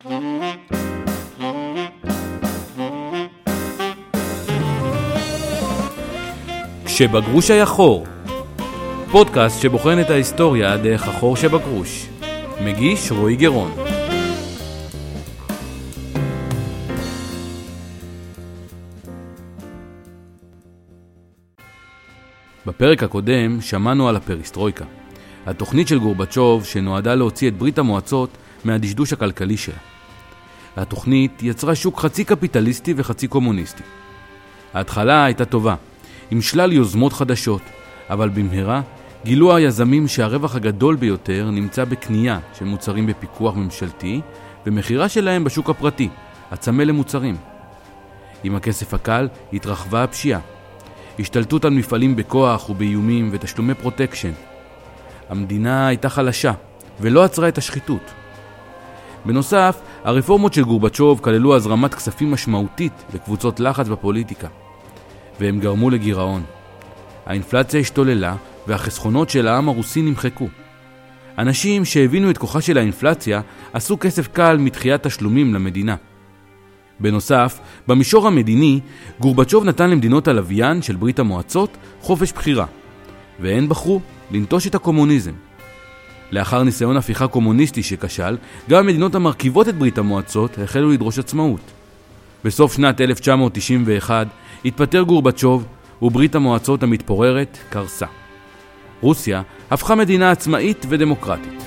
כשבגרוש היה חור, פודקאסט שבוחן את ההיסטוריה דרך החור שבגרוש. מגיש רועי גרון. בפרק הקודם שמענו על הפריסטרויקה, התוכנית של גורבצ'וב שנועדה להוציא את ברית המועצות מהדשדוש הכלכלי שלה. התוכנית יצרה שוק חצי קפיטליסטי וחצי קומוניסטי. ההתחלה הייתה טובה, עם שלל יוזמות חדשות, אבל במהרה גילו היזמים שהרווח הגדול ביותר נמצא בקנייה של מוצרים בפיקוח ממשלתי ומחירה שלהם בשוק הפרטי, הצמא למוצרים. עם הכסף הקל התרחבה הפשיעה. השתלטות על מפעלים בכוח ובאיומים ותשלומי פרוטקשן. המדינה הייתה חלשה ולא עצרה את השחיתות. בנוסף, הרפורמות של גורבצ'וב כללו הזרמת כספים משמעותית לקבוצות לחץ בפוליטיקה, והם גרמו לגירעון. האינפלציה השתוללה והחסכונות של העם הרוסי נמחקו. אנשים שהבינו את כוחה של האינפלציה עשו כסף קל מתחיית תשלומים למדינה. בנוסף, במישור המדיני, גורבצ'וב נתן למדינות הלוויין של ברית המועצות חופש בחירה, והן בחרו לנטוש את הקומוניזם. לאחר ניסיון הפיכה קומוניסטי שכשל, גם המדינות המרכיבות את ברית המועצות החלו לדרוש עצמאות. בסוף שנת 1991 התפטר גורבצ'וב וברית המועצות המתפוררת קרסה. רוסיה הפכה מדינה עצמאית ודמוקרטית.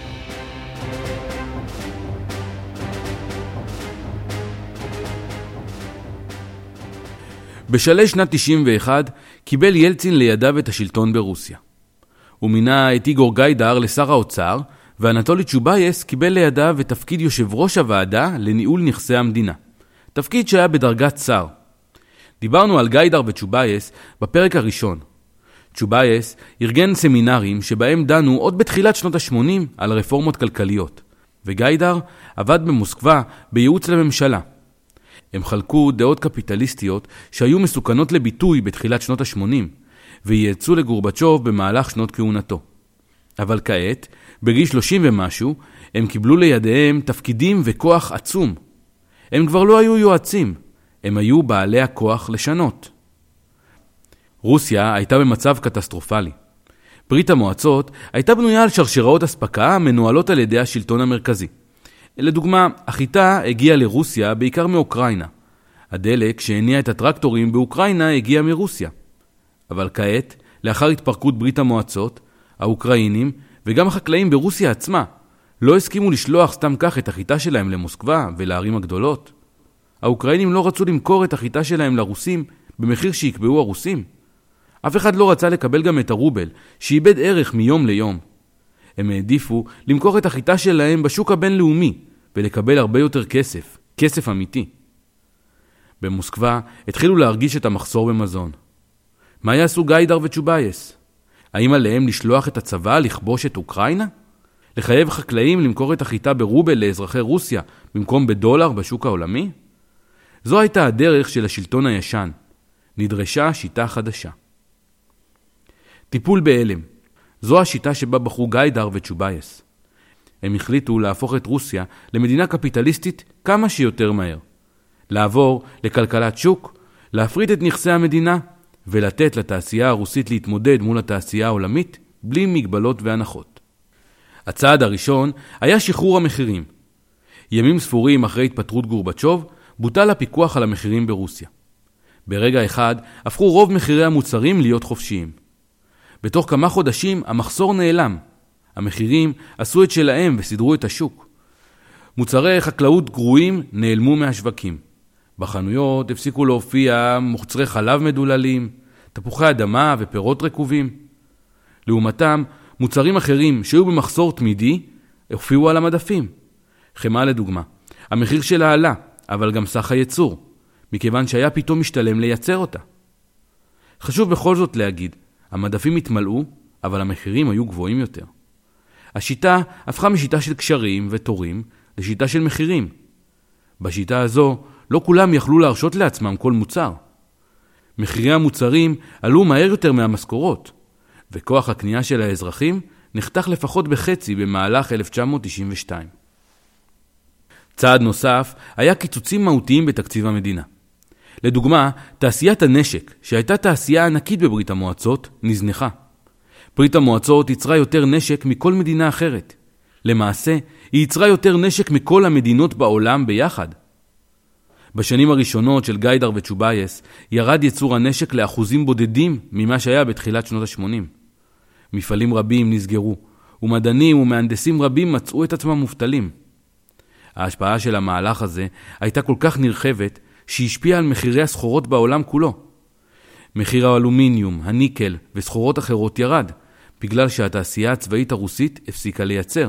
בשלהי שנת 91 קיבל ילצין לידיו את השלטון ברוסיה. הוא מינה את איגור גיידר לשר האוצר, ואנטולי צ'ובייס קיבל לידיו את תפקיד יושב ראש הוועדה לניהול נכסי המדינה. תפקיד שהיה בדרגת שר. דיברנו על גיידר וצ'ובייס בפרק הראשון. צ'ובייס ארגן סמינרים שבהם דנו עוד בתחילת שנות ה-80 על רפורמות כלכליות, וגיידר עבד במוסקבה בייעוץ לממשלה. הם חלקו דעות קפיטליסטיות שהיו מסוכנות לביטוי בתחילת שנות ה-80, וייעצו לגורבצ'וב במהלך שנות כהונתו. אבל כעת, בגיל 30 ומשהו, הם קיבלו לידיהם תפקידים וכוח עצום. הם כבר לא היו יועצים, הם היו בעלי הכוח לשנות. רוסיה הייתה במצב קטסטרופלי. ברית המועצות הייתה בנויה על שרשראות אספקה מנוהלות על ידי השלטון המרכזי. לדוגמה, החיטה הגיעה לרוסיה בעיקר מאוקראינה. הדלק שהניע את הטרקטורים באוקראינה הגיע מרוסיה. אבל כעת, לאחר התפרקות ברית המועצות, האוקראינים וגם החקלאים ברוסיה עצמה לא הסכימו לשלוח סתם כך את החיטה שלהם למוסקבה ולערים הגדולות. האוקראינים לא רצו למכור את החיטה שלהם לרוסים במחיר שיקבעו הרוסים. אף אחד לא רצה לקבל גם את הרובל, שאיבד ערך מיום ליום. הם העדיפו למכור את החיטה שלהם בשוק הבינלאומי ולקבל הרבה יותר כסף, כסף אמיתי. במוסקבה התחילו להרגיש את המחסור במזון. מה יעשו גיידר וצ'ובייס? האם עליהם לשלוח את הצבא לכבוש את אוקראינה? לחייב חקלאים למכור את החיטה ברובל לאזרחי רוסיה במקום בדולר בשוק העולמי? זו הייתה הדרך של השלטון הישן. נדרשה שיטה חדשה. טיפול בהלם. זו השיטה שבה בחרו גיידר וצ'ובייס. הם החליטו להפוך את רוסיה למדינה קפיטליסטית כמה שיותר מהר. לעבור לכלכלת שוק, להפריד את נכסי המדינה, ולתת לתעשייה הרוסית להתמודד מול התעשייה העולמית בלי מגבלות והנחות. הצעד הראשון היה שחרור המחירים. ימים ספורים אחרי התפטרות גורבצ'וב, בוטל הפיקוח על המחירים ברוסיה. ברגע אחד הפכו רוב מחירי המוצרים להיות חופשיים. בתוך כמה חודשים המחסור נעלם. המחירים עשו את שלהם וסידרו את השוק. מוצרי חקלאות גרועים נעלמו מהשווקים. בחנויות הפסיקו להופיע מוצרי חלב מדוללים, תפוחי אדמה ופירות רקובים. לעומתם, מוצרים אחרים שהיו במחסור תמידי הופיעו על המדפים. חמאה לדוגמה, המחיר שלה עלה, אבל גם סך הייצור, מכיוון שהיה פתאום משתלם לייצר אותה. חשוב בכל זאת להגיד, המדפים התמלאו, אבל המחירים היו גבוהים יותר. השיטה הפכה משיטה של קשרים ותורים לשיטה של מחירים. בשיטה הזו לא כולם יכלו להרשות לעצמם כל מוצר. מחירי המוצרים עלו מהר יותר מהמשכורות, וכוח הקנייה של האזרחים נחתך לפחות בחצי במהלך 1992. צעד נוסף היה קיצוצים מהותיים בתקציב המדינה. לדוגמה, תעשיית הנשק, שהייתה תעשייה ענקית בברית המועצות, נזנחה. ברית המועצות יצרה יותר נשק מכל מדינה אחרת. למעשה, היא יצרה יותר נשק מכל המדינות בעולם ביחד. בשנים הראשונות של גיידר וצ'ובייס ירד ייצור הנשק לאחוזים בודדים ממה שהיה בתחילת שנות ה-80. מפעלים רבים נסגרו, ומדענים ומהנדסים רבים מצאו את עצמם מובטלים. ההשפעה של המהלך הזה הייתה כל כך נרחבת שהשפיעה על מחירי הסחורות בעולם כולו. מחיר האלומיניום, הניקל וסחורות אחרות ירד, בגלל שהתעשייה הצבאית הרוסית הפסיקה לייצר.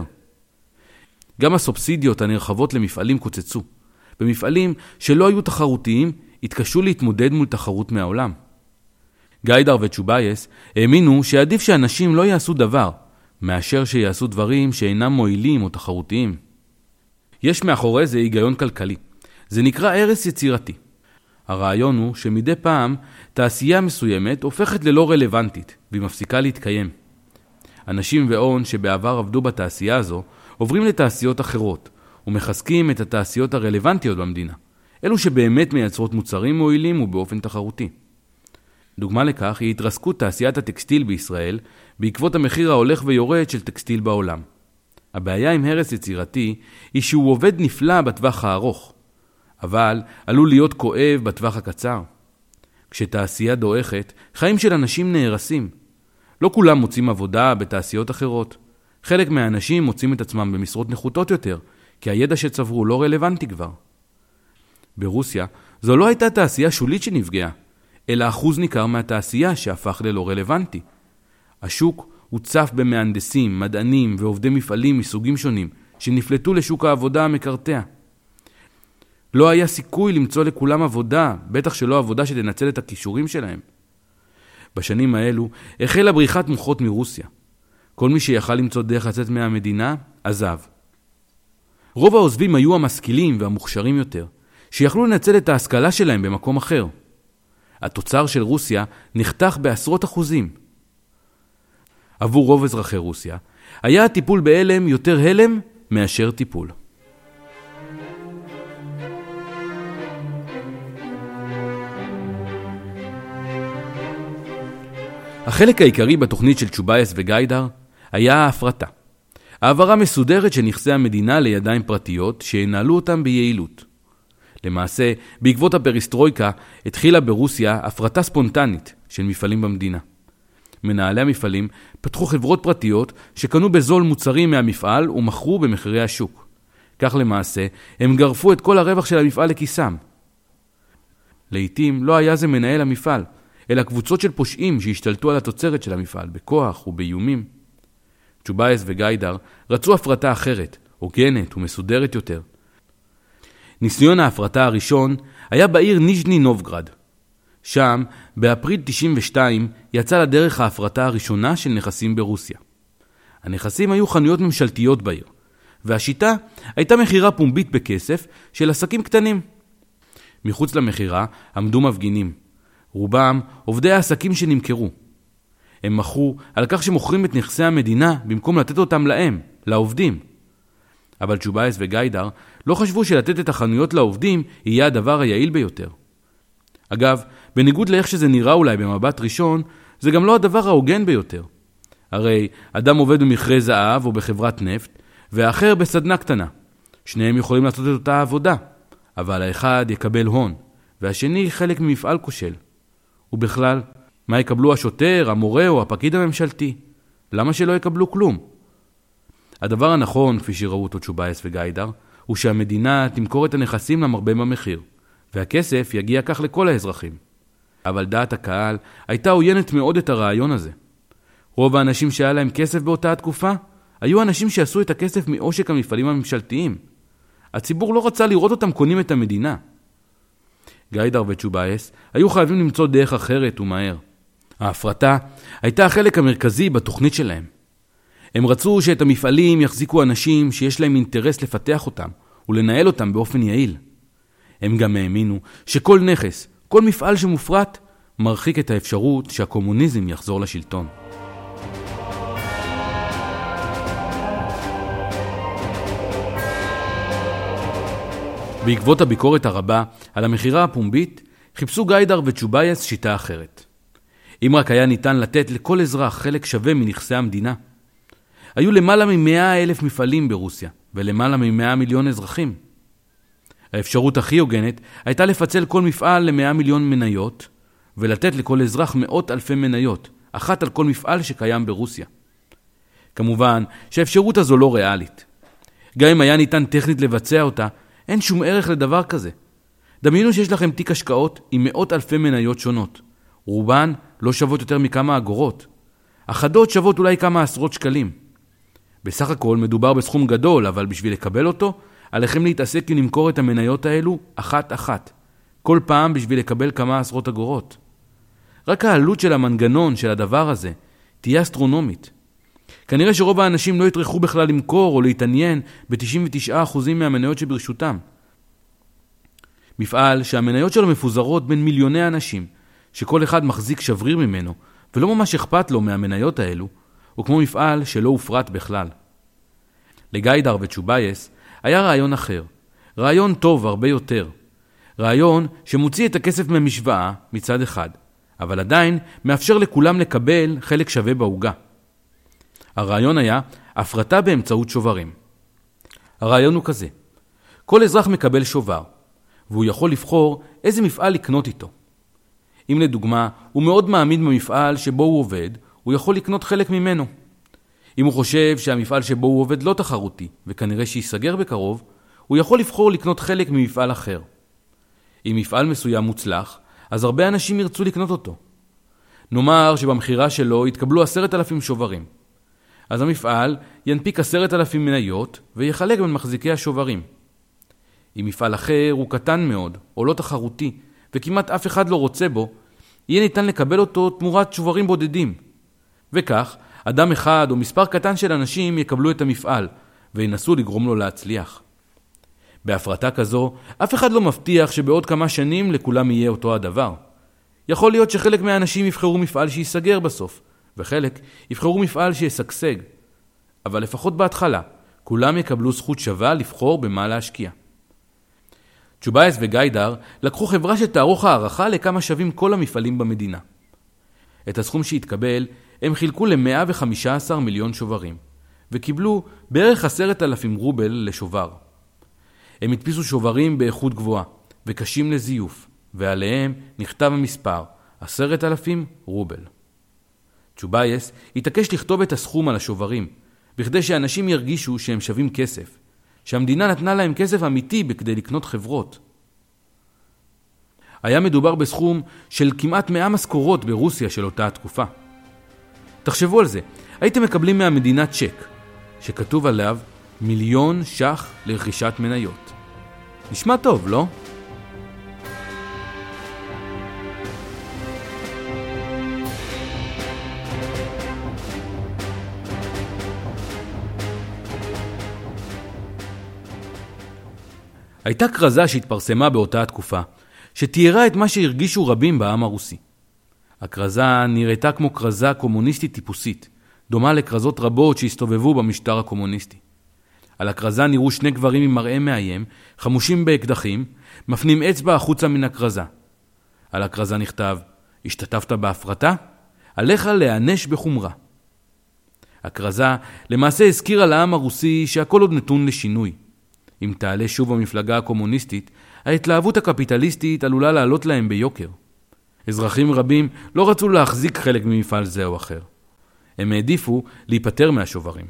גם הסובסידיות הנרחבות למפעלים קוצצו. במפעלים שלא היו תחרותיים התקשו להתמודד מול תחרות מהעולם. גיידר וצ'ובייס האמינו שעדיף שאנשים לא יעשו דבר, מאשר שיעשו דברים שאינם מועילים או תחרותיים. יש מאחורי זה היגיון כלכלי. זה נקרא הרס יצירתי. הרעיון הוא שמדי פעם תעשייה מסוימת הופכת ללא רלוונטית והיא מפסיקה להתקיים. אנשים והון שבעבר עבדו בתעשייה הזו עוברים לתעשיות אחרות ומחזקים את התעשיות הרלוונטיות במדינה, אלו שבאמת מייצרות מוצרים מועילים ובאופן תחרותי. דוגמה לכך היא התרסקות תעשיית הטקסטיל בישראל בעקבות המחיר ההולך ויורד של טקסטיל בעולם. הבעיה עם הרס יצירתי היא שהוא עובד נפלא בטווח הארוך, אבל עלול להיות כואב בטווח הקצר. כשתעשייה דועכת, חיים של אנשים נהרסים. לא כולם מוצאים עבודה בתעשיות אחרות. חלק מהאנשים מוצאים את עצמם במשרות נחותות יותר, כי הידע שצברו לא רלוונטי כבר. ברוסיה זו לא הייתה תעשייה שולית שנפגעה, אלא אחוז ניכר מהתעשייה שהפך ללא רלוונטי. השוק הוצף במהנדסים, מדענים ועובדי מפעלים מסוגים שונים שנפלטו לשוק העבודה המקרטע. לא היה סיכוי למצוא לכולם עבודה, בטח שלא עבודה שתנצל את הכישורים שלהם. בשנים האלו החלה בריחת מוחות מרוסיה. כל מי שיכל למצוא דרך לצאת מהמדינה, עזב. רוב העוזבים היו המשכילים והמוכשרים יותר, שיכלו לנצל את ההשכלה שלהם במקום אחר. התוצר של רוסיה נחתך בעשרות אחוזים. עבור רוב אזרחי רוסיה, היה הטיפול בהלם יותר הלם מאשר טיפול. החלק העיקרי בתוכנית של צ'ובייס וגיידר היה ההפרטה. העברה מסודרת של נכסי המדינה לידיים פרטיות שינהלו אותם ביעילות. למעשה, בעקבות הפריסטרויקה התחילה ברוסיה הפרטה ספונטנית של מפעלים במדינה. מנהלי המפעלים פתחו חברות פרטיות שקנו בזול מוצרים מהמפעל ומכרו במחירי השוק. כך למעשה, הם גרפו את כל הרווח של המפעל לכיסם. לעתים לא היה זה מנהל המפעל, אלא קבוצות של פושעים שהשתלטו על התוצרת של המפעל בכוח ובאיומים. צ'ובייס וגיידר רצו הפרטה אחרת, הוגנת ומסודרת יותר. ניסיון ההפרטה הראשון היה בעיר ניז'ני נובגרד. שם, באפריל 92, יצא לדרך ההפרטה הראשונה של נכסים ברוסיה. הנכסים היו חנויות ממשלתיות בעיר, והשיטה הייתה מחירה פומבית בכסף של עסקים קטנים. מחוץ למחירה עמדו מפגינים. רובם עובדי העסקים שנמכרו. הם מכרו על כך שמוכרים את נכסי המדינה במקום לתת אותם להם, לעובדים. אבל צ'ובייס וגיידר לא חשבו שלתת את החנויות לעובדים יהיה הדבר היעיל ביותר. אגב, בניגוד לאיך שזה נראה אולי במבט ראשון, זה גם לא הדבר ההוגן ביותר. הרי אדם עובד במכרה זהב או בחברת נפט, והאחר בסדנה קטנה. שניהם יכולים לעשות את אותה עבודה, אבל האחד יקבל הון, והשני חלק ממפעל כושל. ובכלל, מה יקבלו השוטר, המורה או הפקיד הממשלתי? למה שלא יקבלו כלום? הדבר הנכון, כפי שראו אותו צ'ובייס וגיידר, הוא שהמדינה תמכור את הנכסים למרבה במחיר, והכסף יגיע כך לכל האזרחים. אבל דעת הקהל הייתה עוינת מאוד את הרעיון הזה. רוב האנשים שהיה להם כסף באותה התקופה, היו אנשים שעשו את הכסף מעושק המפעלים הממשלתיים. הציבור לא רצה לראות אותם קונים את המדינה. גיידר וצ'ובייס היו חייבים למצוא דרך אחרת ומהר. ההפרטה הייתה החלק המרכזי בתוכנית שלהם. הם רצו שאת המפעלים יחזיקו אנשים שיש להם אינטרס לפתח אותם ולנהל אותם באופן יעיל. הם גם האמינו שכל נכס, כל מפעל שמופרט, מרחיק את האפשרות שהקומוניזם יחזור לשלטון. בעקבות הביקורת הרבה על המחירה הפומבית, חיפשו גיידר וצ'ובייס שיטה אחרת. אם רק היה ניתן לתת לכל אזרח חלק שווה מנכסי המדינה. היו למעלה מ100,000 מפעלים ברוסיה, ולמעלה מ100 מיליון אזרחים. האפשרות הכי הוגנת הייתה לפצל כל מפעל ל100 מיליון מניות, ולתת לכל אזרח מאות אלפי מניות, אחת על כל מפעל שקיים ברוסיה. כמובן שהאפשרות הזו לא ריאלית. גם אם היה ניתן טכנית לבצע אותה, אין שום ערך לדבר כזה. דמיינו שיש לכם תיק השקעות עם מאות אלפי מניות שונות. רובן לא שוות יותר מכמה אגורות. אחדות שוות אולי כמה עשרות שקלים. בסך הכל מדובר בסכום גדול, אבל בשביל לקבל אותו, עליכם להתעסק עם למכור את המניות האלו אחת-אחת. כל פעם בשביל לקבל כמה עשרות אגורות. רק העלות של המנגנון של הדבר הזה תהיה אסטרונומית. כנראה שרוב האנשים לא יטרחו בכלל למכור או להתעניין ב-99% מהמניות שברשותם. מפעל שהמניות שלו מפוזרות בין מיליוני אנשים, שכל אחד מחזיק שבריר ממנו, ולא ממש אכפת לו מהמניות האלו, הוא כמו מפעל שלא הופרט בכלל. לגיידר וצ'ובייס היה רעיון אחר, רעיון טוב הרבה יותר. רעיון שמוציא את הכסף מהמשוואה מצד אחד, אבל עדיין מאפשר לכולם לקבל חלק שווה בעוגה. הרעיון היה הפרטה באמצעות שוברים. הרעיון הוא כזה, כל אזרח מקבל שובר, והוא יכול לבחור איזה מפעל לקנות איתו. אם לדוגמה הוא מאוד מאמין במפעל שבו הוא עובד, הוא יכול לקנות חלק ממנו. אם הוא חושב שהמפעל שבו הוא עובד לא תחרותי, וכנראה שיסגר בקרוב, הוא יכול לבחור לקנות חלק ממפעל אחר. אם מפעל מסוים מוצלח, אז הרבה אנשים ירצו לקנות אותו. נאמר שבמחירה שלו יתקבלו 10,000 שוברים. אז המפעל ינפיק 10,000 מניות ויחלק בין מחזיקי השוברים. אם מפעל אחר הוא קטן מאוד או לא תחרותי וכמעט אף אחד לא רוצה בו, יהיה ניתן לקבל אותו תמורת שוברים בודדים. וכך, אדם אחד או מספר קטן של אנשים יקבלו את המפעל וינסו לגרום לו להצליח. בהפרטה כזו, אף אחד לא מבטיח שבעוד כמה שנים לכולם יהיה אותו הדבר. יכול להיות שחלק מהאנשים יבחרו מפעל שיסגר בסוף, וחלק יבחרו מפעל שיסגשג. אבל לפחות בהתחלה, כולם יקבלו זכות שווה לבחור במה להשקיע. צ'ובייס וגיידר לקחו חברה שתערוך הערכה לכמה שווים כל המפעלים במדינה. את הסכום שהתקבל הם חילקו ל115 מיליון שוברים, וקיבלו בערך 10,000 רובל לשובר. הם הדפיסו שוברים באיכות גבוהה, וקשים לזיוף, ועליהם נכתב המספר 10,000 רובל. צ'ובייס התעקש לכתוב את הסכום על השוברים, בכדי שאנשים ירגישו שהם שווים כסף, שהמדינה נתנה להם כסף אמיתי בכדי לקנות חברות. היה מדובר בסכום של כמעט 100 משכורות ברוסיה של אותה התקופה. תחשבו על זה, הייתם מקבלים מהמדינה צ'ק, שכתוב עליו 1,000,000 ש"ח לרכישת מניות. נשמע טוב, לא? הייתה כרזה שהתפרסמה באותה התקופה, שתיארה את מה שהרגישו רבים בעם הרוסי. הכרזה נראתה כמו כרזה קומוניסטית טיפוסית, דומה לכרזות רבות שהסתובבו במשטר הקומוניסטי. על הכרזה נראו שני גברים עם מראה מאיים, חמושים באקדחים, מפנים אצבע החוצה מן הכרזה. על הכרזה נכתב, השתתפת בהפרטה? עליך להיענש בחומרה. הכרזה למעשה הזכירה לעם הרוסי שהכל עוד נתון לשינוי. אם תעלה שוב המפלגה הקומוניסטית, ההתלהבות הקפיטליסטית עלולה לעלות להם ביוקר. אזרחים רבים לא רצו להחזיק חלק ממפעל זה או אחר. הם העדיפו להיפטר מהשוברים.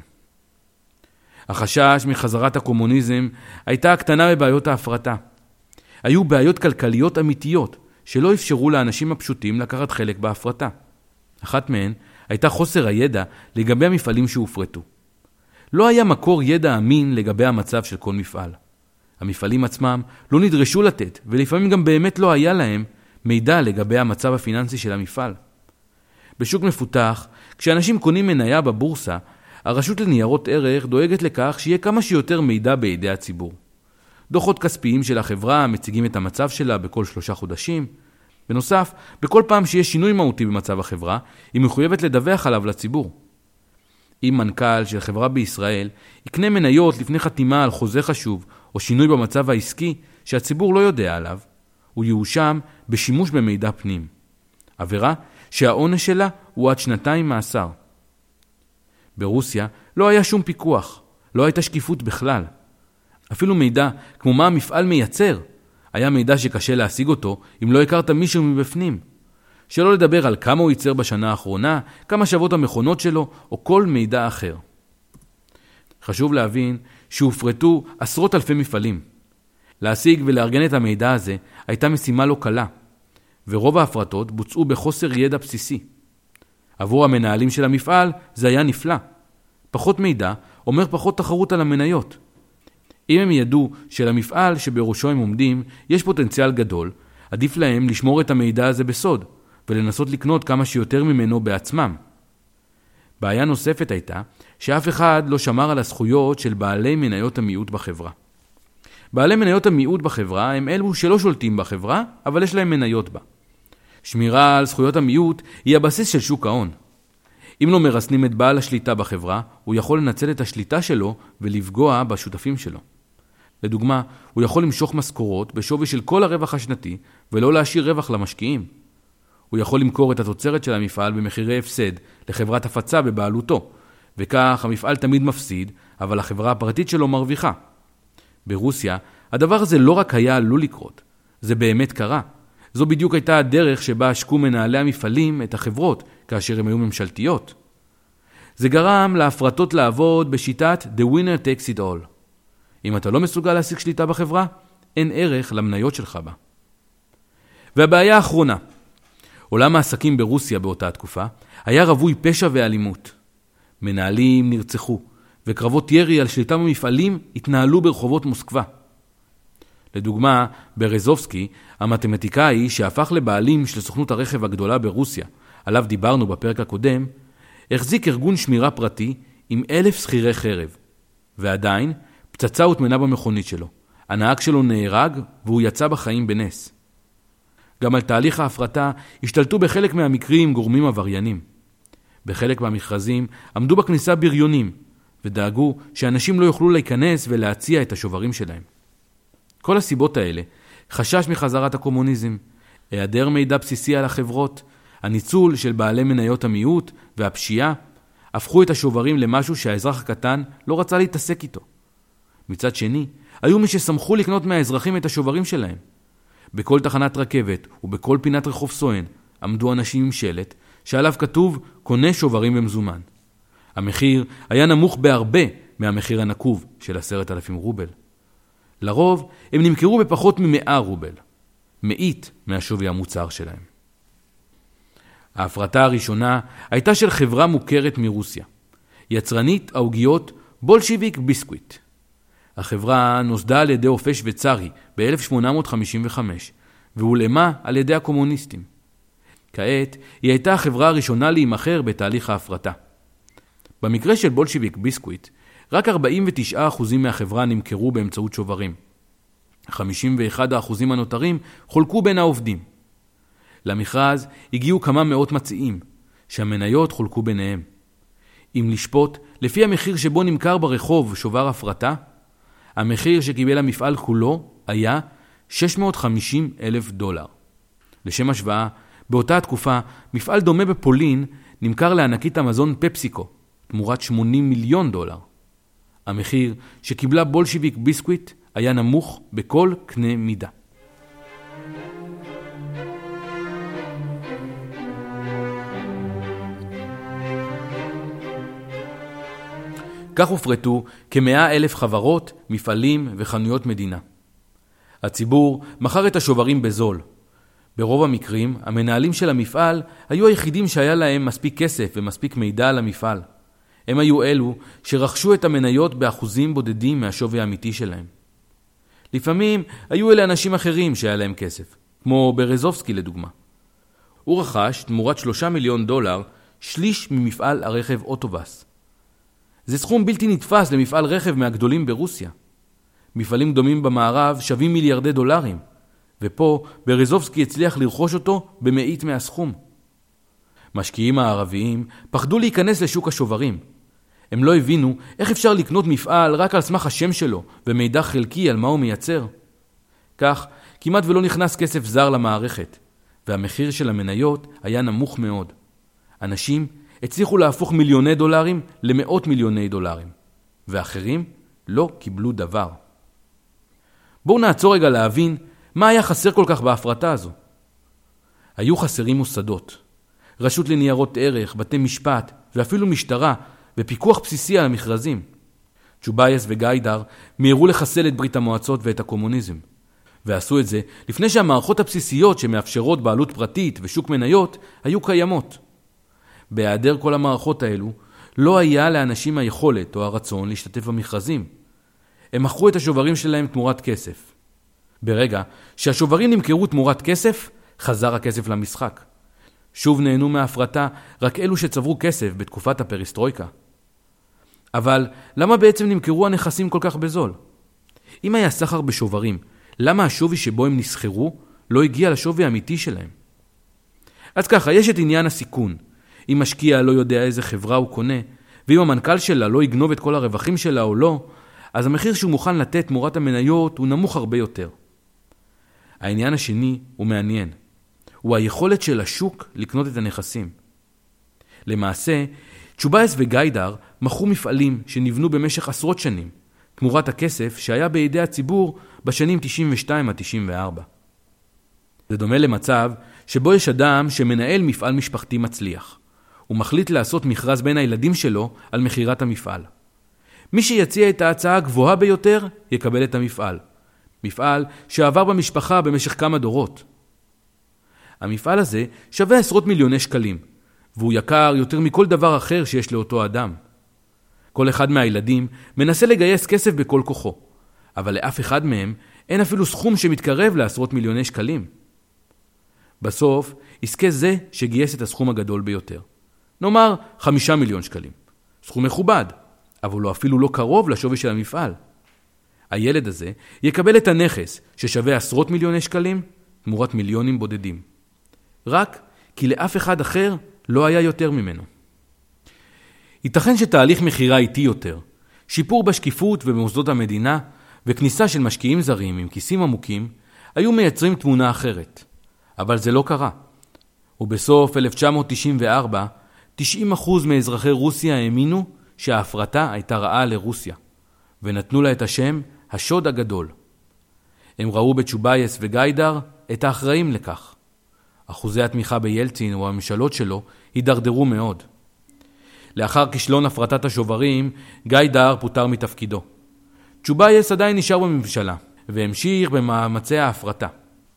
החשש מחזרת הקומוניזם הייתה הקטנה בבעיות ההפרטה. היו בעיות כלכליות אמיתיות שלא אפשרו לאנשים הפשוטים לקחת חלק בהפרטה. אחת מהן הייתה חוסר הידע לגבי המפעלים שהופרטו. לא היה מקור ידע אמין לגבי המצב של כל מפעל. המפעלים עצמם לא נדרשו לתת, ולפעמים גם באמת לא היה להם מידע לגבי המצב הפיננסי של המפעל. בשוק מפותח, כשאנשים קונים מניה בבורסה, הרשות לניירות ערך דואגת לכך שיהיה כמה שיותר מידע בידי הציבור. דוחות כספיים של החברה מציגים את המצב שלה בכל 3 חודשים. בנוסף, בכל פעם שיש שינוי מהותי במצב החברה, היא מחויבת לדווח עליו לציבור. אם מנכ"ל של חברה בישראל יקנה מניות לפני חתימה על חוזה חשוב או שינוי במצב העסקי, שהציבור לא יודע עליו, הוא יואשם בשימוש במידע פנים. עבירה שהעונש שלה הוא עד 2 מאסר. ברוסיה לא היה שום פיקוח, לא הייתה שקיפות בכלל. אפילו מידע כמו מה המפעל מייצר, היה מידע שקשה להשיג אותו אם לא הכרת מישהו מבפנים. שלא לדבר על כמה הוא ייצר בשנה האחרונה, כמה שוות המכונות שלו, או כל מידע אחר. חשוב להבין שהופרטו עשרות אלפי מפעלים. להשיג ולארגן את המידע הזה הייתה משימה לא קלה, ורוב ההפרטות בוצעו בחוסר ידע בסיסי. עבור המנהלים של המפעל זה היה נפלא. פחות מידע אומר פחות תחרות על המניות. אם הם ידעו שלמפעל שבראשו הם עומדים יש פוטנציאל גדול, עדיף להם לשמור את המידע הזה בסוד, ולנסות לקנות כמה שיותר ממנו בעצמם. בעיה נוספת הייתה שאף אחד לא שמר על הזכויות של בעלי מניות המיעוט בחברה. בעלי מניות המיעוט בחברה הם אלו שלא שולטים בחברה, אבל יש להם מניות בה. שמירה על זכויות המיעוט היא הבסיס של שוק ההון. אם לא מרסנים את בעל השליטה בחברה, הוא יכול לנצל את השליטה שלו ולפגוע בשותפים שלו. לדוגמה, הוא יכול למשוך משכורות בשווי של כל הרווח השנתי ולא להשאיר רווח למשקיעים. הוא יכול למכור את התוצרת של המפעל במחירי הפסד לחברת הפצה בבעלותו, וכך המפעל תמיד מפסיד, אבל החברה הפרטית שלו מרוויחה. ברוסיה, הדבר הזה לא רק היה עלול לקרות, זה באמת קרה. זו בדיוק הייתה הדרך שבה השקו מנהלי המפעלים את החברות כאשר הם היו ממשלתיות. זה גרם להפרטות לעבוד בשיטת The winner takes it all. אם אתה לא מסוגל להשיג שליטה בחברה, אין ערך למניות שלך בה. והבעיה האחרונה, עולם העסקים ברוסיה באותה התקופה היה רווי פשע ואלימות. מנהלים נרצחו, וקרבות ירי על שליטה במפעלים התנהלו ברחובות מוסקבה. לדוגמה, ברזובסקי, המתמטיקאי שהפך לבעלים של סוכנות הרכב הגדולה ברוסיה, עליו דיברנו בפרק הקודם, החזיק ארגון שמירה פרטי עם 1,000 שכירי חרב, ועדיין פצצה הוטמנה במכונית שלו. הנהג שלו נהרג והוא יצא בחיים בנס. גם על תהליך ההפרטה השתלטו בחלק מהמקרים גורמים עבריינים. בחלק מהמכרזים עמדו בכניסה בריונים, ודאגו שאנשים לא יוכלו להיכנס ולהציע את השוברים שלהם. כל הסיבות האלה, חשש מחזרת הקומוניזם, היעדר מידע בסיסי על החברות, הניצול של בעלי מניות המיעוט והפשיעה, הפכו את השוברים למשהו שהאזרח הקטן לא רצה להתעסק איתו. מצד שני, היו מי ששמחו לקנות מהאזרחים את השוברים שלהם. בכל תחנת רכבת ובכל פינת רחוב סואן עמדו אנשים עם שלט שעליו כתוב קונה שוברים במזומן. המחיר היה נמוך בהרבה מהמחיר הנקוב של 10,000 רובל. לרוב הם נמכרו בפחות מ100 רובל, מאית מהשווי המוצר שלהם. ההפרטה הראשונה הייתה של חברה מוכרת מרוסיה, יצרנית העוגיות בולשיביק ביסקוויט. החברה נוסדה על ידי אופה שוויצרי ב-1855 והולאמה על ידי הקומוניסטים. כעת היא הייתה החברה הראשונה להימכר בתהליך ההפרטה. במקרה של בולשיביק ביסקוויט, רק 49% מהחברה נמכרו באמצעות שוברים. 51% הנותרים חולקו בין העובדים. למכרז הגיעו כמה מאות מציעים, שהמניות חולקו ביניהם. אם לשפוט, לפי המחיר שבו נמכר ברחוב שובר הפרטה, המחיר שקיבל המפעל כולו היה $650,000. לשם השוואה, באותה התקופה, מפעל דומה בפולין נמכר לענקית המזון פפסיקו, תמורת $80 מיליון. המחיר שקיבלה בולשיביק ביסקוויט היה נמוך בכל קנה מידה. כך הופרטו כ100,000 חברות, מפעלים וחנויות מדינה. הציבור מכר את השוברים בזול. ברוב המקרים, המנהלים של המפעל היו היחידים שהיה להם מספיק כסף ומספיק מידע על המפעל. הם היו אלו שרכשו את המניות באחוזים בודדים מהשווי האמיתי שלהם. לפעמים היו אלה אנשים אחרים שהיה להם כסף, כמו ברזובסקי לדוגמה. הוא רכש תמורת $3 מיליון שליש ממפעל הרכב אוטובס. זה סכום בלתי נתפס למפעל רכב מהגדולים ברוסיה. מפעלים דומים במערב שווים מיליארדי דולרים, ופה ברזובסקי הצליח לרכוש אותו במאית מהסכום. משקיעים הערביים פחדו להיכנס לשוק השוברים. הם לא הבינו איך אפשר לקנות מפעל רק על סמך השם שלו ומידע חלקי על מה הוא מייצר. כך כמעט ולא נכנס כסף זר למערכת, והמחיר של המניות היה נמוך מאוד. אנשים הצליחו להפוך מיליוני דולרים למאות מיליוני דולרים, ואחרים לא קיבלו דבר. בואו נעצור רגע להבין מה היה חסר כל כך בהפרטה הזו. היו חסרים מוסדות, רשות לניירות ערך, בתי משפט ואפילו משטרה ופיקוח בסיסי על המכרזים. צ'ובייס וגיידר מיהרו לחסל את ברית המועצות ואת הקומוניזם, ועשו את זה לפני שהמערכות הבסיסיות שמאפשרות בעלות פרטית ושוק מניות היו קיימות. בהיעדר כל המערכות האלו, לא היה לאנשים היכולת או הרצון להשתתף במכרזים. הם מכרו את השוברים שלהם תמורת כסף. ברגע שהשוברים נמכרו תמורת כסף, חזר הכסף למשחק. שוב נהנו מההפרטה רק אלו שצברו כסף בתקופת הפריסטרויקה. אבל למה בעצם נמכרו הנכסים כל כך בזול? אם היה סחר בשוברים, למה השווי שבו הם נסחרו לא הגיע לשווי האמיתי שלהם? אז ככה, יש את עניין הסיכון. אם משקיע לא יודע איזה חברה הוא קונה, ואם המנכ"ל שלה לא יגנוב את כל הרווחים שלה או לא, אז המחיר שהוא מוכן לתת תמורת המניות הוא נמוך הרבה יותר. העניין השני הוא מעניין. הוא היכולת של השוק לקנות את הנכסים. למעשה, צ'ובייס וגיידר מכרו מפעלים שנבנו במשך עשרות שנים, תמורת הכסף שהיה בידי הציבור בשנים 92 עד 94. זה דומה למצב שבו יש אדם שמנהל מפעל משפחתי מצליח. הוא מחליט לעשות מכרז בין הילדים שלו על מחירת המפעל. מי שיציע את ההצעה הגבוהה ביותר יקבל את המפעל. מפעל שעבר במשפחה במשך כמה דורות. המפעל הזה שווה עשרות מיליוני שקלים, והוא יקר יותר מכל דבר אחר שיש לאותו אדם. כל אחד מהילדים מנסה לגייס כסף בכל כוחו, אבל לאף אחד מהם אין אפילו סכום שמתקרב לעשרות מיליוני שקלים. בסוף יזכה זה שגייס את הסכום הגדול ביותר. נאמר 5 מיליון שקלים. סכום מכובד, אבל הוא אפילו לא קרוב לשווי של המפעל. הילד הזה יקבל את הנכס ששווה עשרות מיליוני שקלים תמורת מיליונים בודדים. רק כי לאף אחד אחר לא היה יותר ממנו. ייתכן שתהליך מחירה איטי יותר, שיפור בשקיפות ובמוסדות המדינה וכניסה של משקיעים זרים עם כיסים עמוקים היו מייצרים תמונה אחרת. אבל זה לא קרה. ובסוף 1994, 90% מאזרחי רוסיה האמינו שההפרטה הייתה רעה לרוסיה, ונתנו לה את השם השוד הגדול. הם ראו בצ'ובייס וגיידר את האחראים לכך. אחוזי התמיכה בילצין או הממשלות שלו הידרדרו מאוד. לאחר כישלון הפרטת השוברים, גיידר פוטר מתפקידו. צ'ובייס עדיין נשאר בממשלה, והמשיך במאמצי ההפרטה.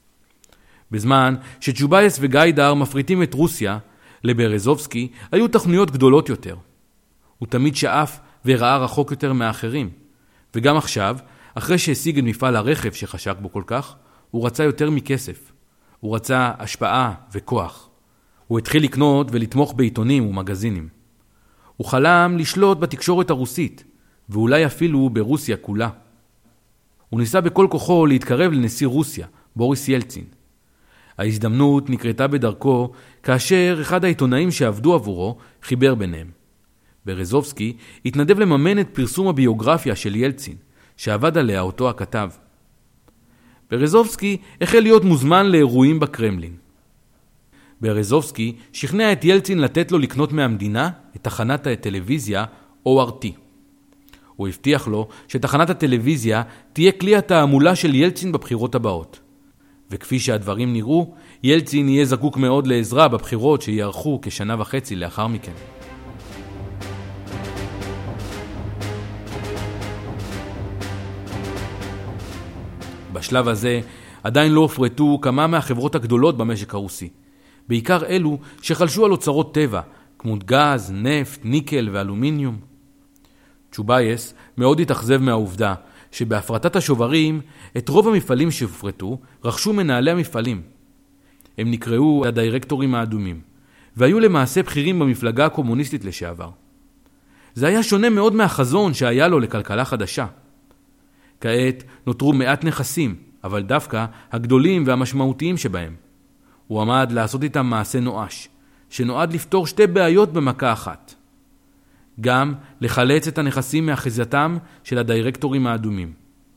בזמן שצ'ובייס וגיידר מפריטים את רוסיה, לברזובסקי היו תוכניות גדולות יותר. הוא תמיד שאף וראה רחוק יותר מאחרים. וגם עכשיו, אחרי שהשיג את מפעל הרכב שחשק בו כל כך, הוא רצה יותר מכסף. הוא רצה השפעה וכוח. הוא התחיל לקנות ולתמוך בעיתונים ומגזינים. הוא חלם לשלוט בתקשורת הרוסית, ואולי אפילו ברוסיה כולה. הוא ניסה בכל כוחו להתקרב לנשיא רוסיה, בוריס ילצין. ההזדמנות נקרתה בדרכו כאשר אחד העיתונאים שעבדו עבורו חיבר ביניהם. ברזובסקי התנדב לממן את פרסום הביוגרפיה של ילצין, שעבד עליה אותו הכתב. ברזובסקי החל להיות מוזמן לאירועים בקרמלין. ברזובסקי שכנע את ילצין לתת לו לקנות מהמדינה את תחנת הטלוויזיה ORT. הוא הבטיח לו שתחנת הטלוויזיה תהיה כלי התעמולה של ילצין בבחירות הבאות. וכפי שהדברים נראו, ילצין יהיה זקוק מאוד לעזרה בבחירות שיערכו כשנה וחצי לאחר מכן. בשלב הזה עדיין לא הופרטו כמה מהחברות הגדולות במשק הרוסי, בעיקר אלו שחלשו על אוצרות טבע, כמו גז, נפט, ניקל ואלומיניום. צ'ובייס מאוד התאכזב מהעובדה שבהפרטת השוברים את רוב המפעלים שהופרטו רכשו מנהלי המפעלים. הם נקראו הדירקטורים האדומים, והיו למעשה בכירים במפלגה הקומוניסטית לשעבר. זה היה שונה מאוד מהחזון שהיה לו לכלכלה חדשה. כעת נותרו מעט נכסים, אבל דווקא הגדולים והמשמעותיים שבהם. הוא עמד לעשות איתם מעשה נואש, שנועד לפתור שתי בעיות במכה אחת. גם לחלץ את הנכסים מאחיזתם של הדירקטורים האדומים.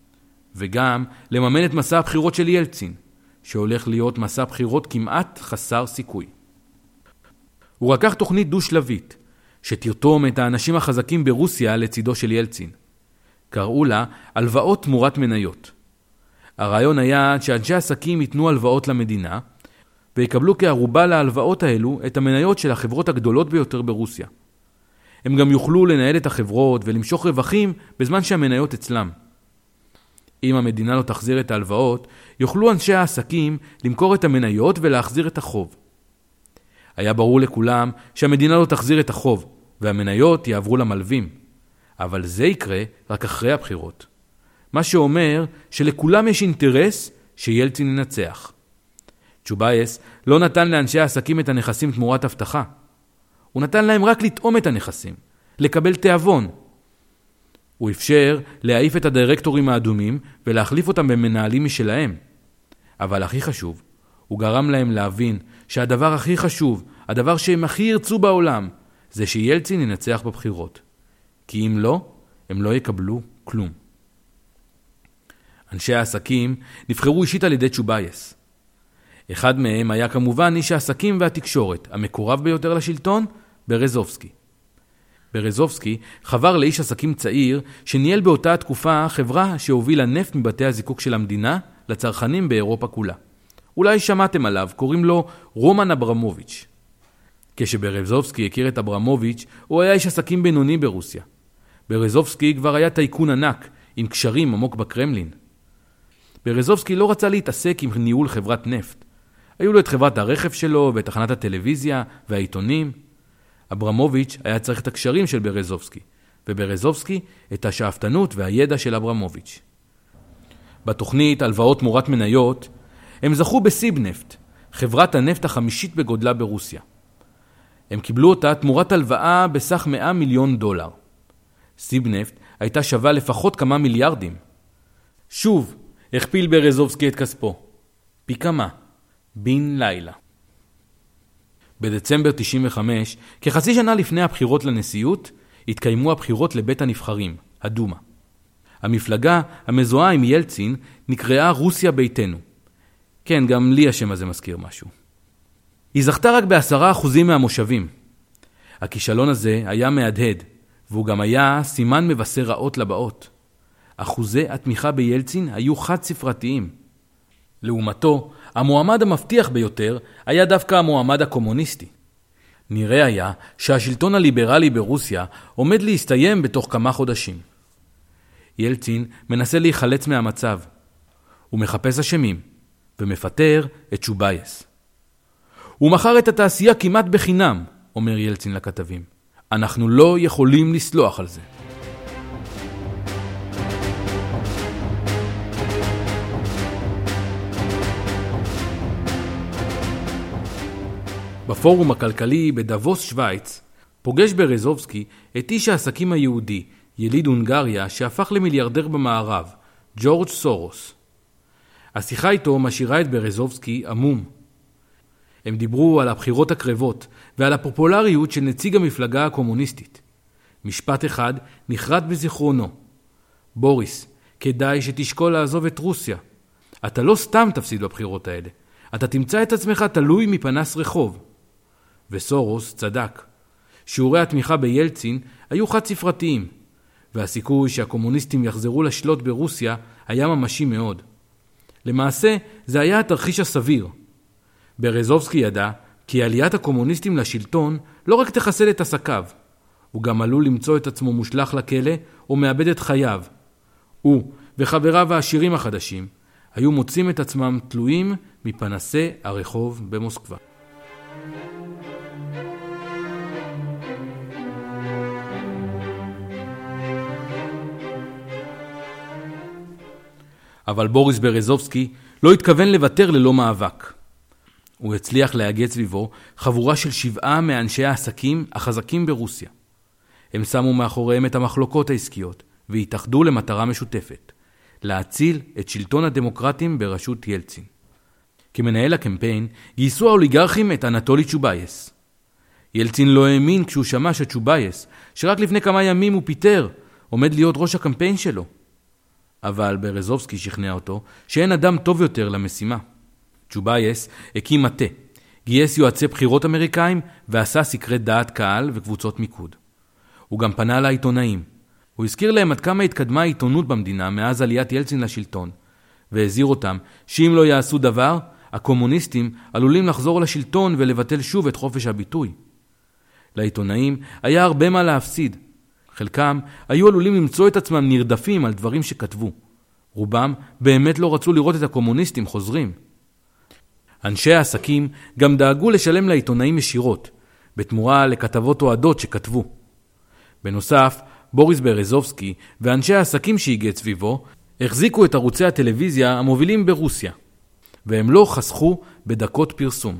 וגם לממן את מסע הבחירות של ילצין, שהולך להיות מסע בחירות כמעט חסר סיכוי. הוא רקח תוכנית דו-שלבית, שתרתום את האנשים החזקים ברוסיה לצידו של ילצין. קראו לה הלוואות תמורת מניות. הרעיון היה שאנשי עסקים ייתנו הלוואות למדינה, ויקבלו כערובה להלוואות האלו את המניות של החברות הגדולות ביותר ברוסיה. הם גם יוכלו לנהל את החברות ולמשוך רווחים בזמן שהמניות אצלם. אם המדינה לא תחזיר את ההלוואות, יוכלו אנשי העסקים למכור את המניות ולהחזיר את החוב. היה ברור לכולם שהמדינה לא תחזיר את החוב, והמניות יעברו למלווים. אבל זה יקרה רק אחרי הבחירות. מה שאומר שלכולם יש אינטרס שילצין ינצח. צ'ובייס לא נתן לאנשי העסקים את הנכסים תמורת הבטחה. הוא נתן להם רק לטעום את הנכסים, לקבל תיאבון. הוא אפשר להעיף את הדירקטורים האדומים ולהחליף אותם במנהלים משלהם. אבל הכי חשוב, הוא גרם להם להבין שהדבר הכי חשוב, הדבר שהם הכי ירצו בעולם, זה שילצין ינצח בבחירות. כי אם לא, הם לא יקבלו כלום. אנשי העסקים נבחרו אישית על ידי צ'ובייס. אחד מהם היה כמובן איש העסקים והתקשורת, המקורב ביותר לשלטון, ברזובסקי. ברזובסקי חבר לאיש עסקים צעיר שניהל באותה התקופה חברה שהובילה נפט מבתי הזיקוק של המדינה לצרכנים באירופה כולה. אולי שמעתם עליו, קוראים לו רומן אברמוביץ'. כשברזובסקי הכיר את אברמוביץ', הוא היה איש עסקים בינוני ברוסיה. ברזובסקי כבר היה טייקון ענק, עם קשרים עמוק בקרמלין. ברזובסקי לא רצה להתעסק עם ניהול חברת נפט. היו לו את חברת הרכב שלו ואת תחנת הטלוויזיה והעיתונים. אברמוביץ' היה צריך את הקשרים של ברזובסקי, וברזובסקי את השאפתנות והידע של אברמוביץ'. בתוכנית הלוואות תמורת מניות, הם זכו בסיבנפט, חברת הנפט החמישית בגודלה ברוסיה. הם קיבלו אותה תמורת הלוואה בסך $100 מיליון. סיבנפט הייתה שווה לפחות כמה מיליארדים. שוב, הכפיל ברזובסקי את כספו. פי כמה? בן לילה. בדצמבר 95, כחצי שנה לפני הבחירות לנשיאות, התקיימו הבחירות לבית הנבחרים, הדומה. המפלגה המזוהה עם ילצין נקראה רוסיה ביתנו. כן, גם לי השם הזה מזכיר משהו. היא זכתה רק ב10% מהמושבים. הכישלון הזה היה מהדהד, והוא גם היה סימן מבשר רעות לבאות. אחוזי התמיכה בילצין היו חד ספרתיים. לעומתו, המועמד המבטיח ביותר היה דווקא המועמד הקומוניסטי. נראה היה שהשלטון הליברלי ברוסיה עומד להסתיים בתוך כמה חודשים. ילצין מנסה להיחלץ מהמצב. הוא מחפש אשמים ומפטר את צ'ובייס. הוא מכר את התעשייה כמעט בחינם, אומר ילצין לכתבים. אנחנו לא יכולים לסלוח על זה. בפורום הכלכלי בדבוס שוויץ פוגש ברזובסקי את איש העסקים היהודי, יליד הונגריה שהפך למיליארדר במערב, ג'ורג' סורוס. השיחה איתו משאירה את ברזובסקי עמום. הם דיברו על הבחירות הקרבות ועל הפופולריות של נציג המפלגה הקומוניסטית. משפט אחד נחרט בזיכרונו. בוריס, כדאי שתשקול לעזוב את רוסיה. אתה לא סתם תפסיד בבחירות האלה. אתה תמצא את עצמך תלוי מפנס רחוב. וסורוס צדק. שיעורי התמיכה בילצין היו חד ספרתיים, והסיכוי שהקומוניסטים יחזרו לשלוט ברוסיה היה ממשי מאוד. למעשה, זה היה התרחיש הסביר. ברזובסקי ידע כי עליית הקומוניסטים לשלטון לא רק תחסל את עסקיו, הוא גם עלול למצוא את עצמו מושלך לכלא או מאבד את חייו. הוא וחבריו העשירים החדשים היו מוצאים את עצמם תלויים מפנסי הרחוב במוסקבה. אבל בוריס ברזובסקי לא התכוון לוותר ללא מאבק. הוא הצליח להגד סביבו חבורה של 7 מאנשי העסקים החזקים ברוסיה. הם שמו מאחוריהם את המחלוקות העסקיות והתאחדו למטרה משותפת, להציל את שלטון הדמוקרטים בראשות ילצין. כמנהל הקמפיין גייסו האוליגרכים את אנטולי צ'ובייס. ילצין לא האמין כשהוא שמע שצ'ובייס, שרק לפני כמה ימים הוא פיטר, עומד להיות ראש הקמפיין שלו. אבל ברזובסקי שכנע אותו שאין אדם טוב יותר למשימה. צ'ובייס הקים מטה, גייס יועצי בחירות אמריקאים ועשה סקרי דעת קהל וקבוצות מיקוד. הוא גם פנה לעיתונאים. הוא הזכיר להם עד כמה התקדמה העיתונות במדינה מאז עליית ילצין לשלטון, והזהיר אותם שאם לא יעשו דבר, הקומוניסטים עלולים לחזור לשלטון ולבטל שוב את חופש הביטוי. לעיתונאים היה הרבה מה להפסיד. חלקם היו עלולים למצוא את עצמם נרדפים על דברים שכתבו. רובם באמת לא רצו לראות את הקומוניסטים חוזרים. אנשי העסקים גם דאגו לשלם לעיתונאים ישירות, בתמורה לכתבות אוהדות שכתבו. בנוסף, בוריס ברזובסקי ואנשי העסקים שהגיע סביבו החזיקו את ערוצי הטלוויזיה המובילים ברוסיה, והם לא חסכו בדקות פרסום.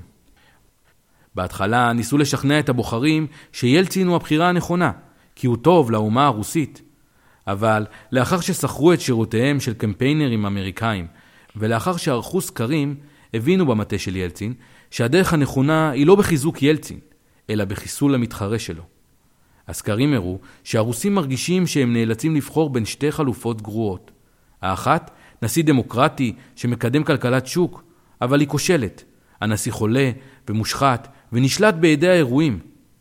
בהתחלה ניסו לשכנע את הבוחרים שילצין הוא הבחירה הנכונה, כי הוא טוב לאומה הרוסית. אבל לאחר ששכרו את שירותיהם של קמפיינרים אמריקאים, ולאחר שערכו סקרים, הבינו במטה של ילצין שהדרך הנכונה היא לא בחיזוק ילצין, אלא בחיסול המתחרה שלו. הסקרים הראו שהרוסים מרגישים שהם נאלצים לבחור בין שתי חלופות גרועות. האחת, נשיא דמוקרטי שמקדם כלכלת שוק, אבל היא כושלת. הנשיא חולה ומושחת ונשלט בידי האירועים.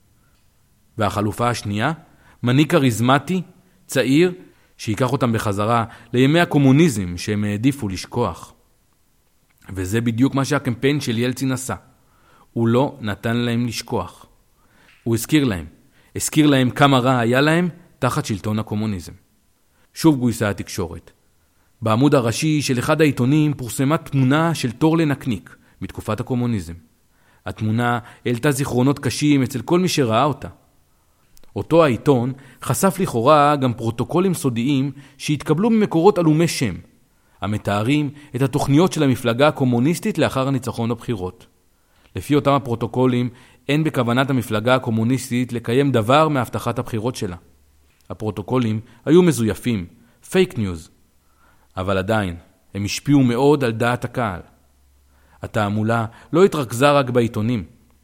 והחלופה השנייה, מנהיג כריזמטי, צעיר, שיקח אותם בחזרה לימי הקומוניזם שהם העדיפו לשכוח. וזה בדיוק מה שהקמפיין של ילצין עשה. הוא לא נתן להם לשכוח. הוא הזכיר להם כמה רע היה להם תחת שלטון הקומוניזם. שוב גויסה התקשורת. בעמוד הראשי של אחד העיתונים פורסמה תמונה של טורלה נקניק מתקופת הקומוניזם. התמונה העלתה זיכרונות קשים אצל כל מי שראה אותה. אותו העיתון חשף לכאורה גם פרוטוקולים סודיים שהתקבלו ממקורות עלומי שם, המתארים את התוכניות של המפלגה הקומוניסטית לאחר הניצחון בבחירות. לפי אותם הפרוטוקולים, אין בכוונת המפלגה הקומוניסטית לקיים דבר מהבטחת הבחירות שלה. הפרוטוקולים היו מזויפים, פייק ניוז, אבל עדיין הם השפיעו מאוד על דעת הקהל. התעמולה לא התרכזה רק בעיתונים.